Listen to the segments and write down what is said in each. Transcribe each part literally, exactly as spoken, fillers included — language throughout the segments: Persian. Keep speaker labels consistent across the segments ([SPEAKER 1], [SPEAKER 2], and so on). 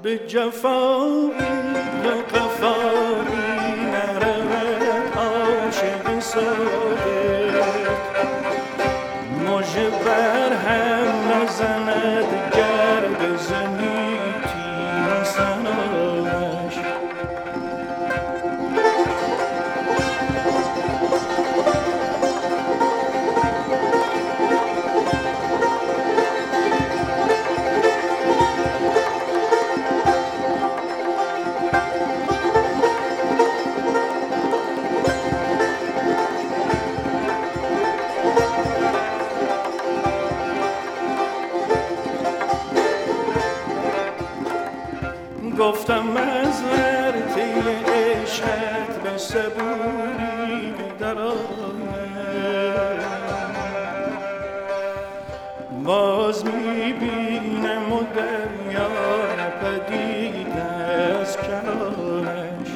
[SPEAKER 1] به جفایی و قفایی نرود عاشق صادق، مژه بر هم نزند گر بزنی تیر سنانش. گفتم از ورطه عشقت به صبوری درآمد، باز میبینم و دریا پدید از کنارش.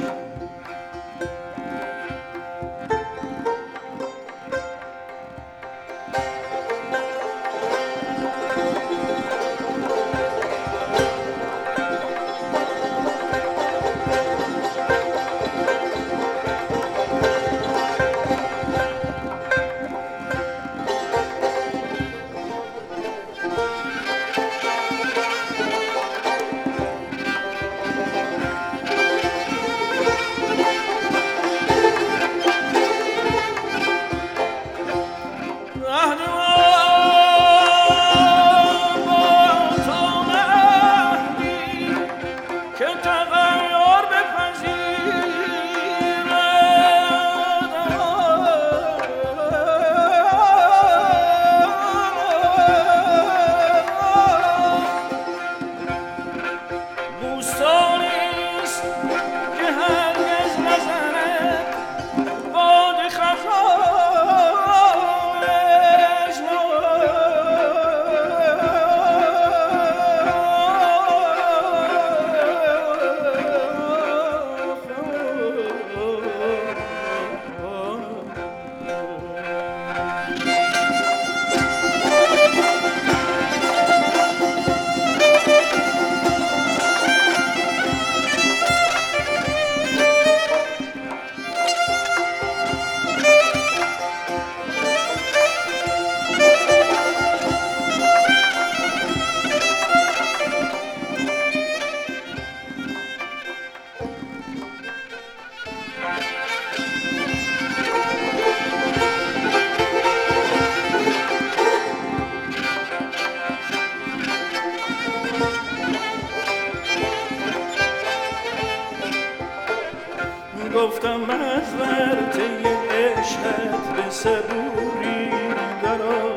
[SPEAKER 1] گفتم از ورطه عشقت به صبوری درآمد،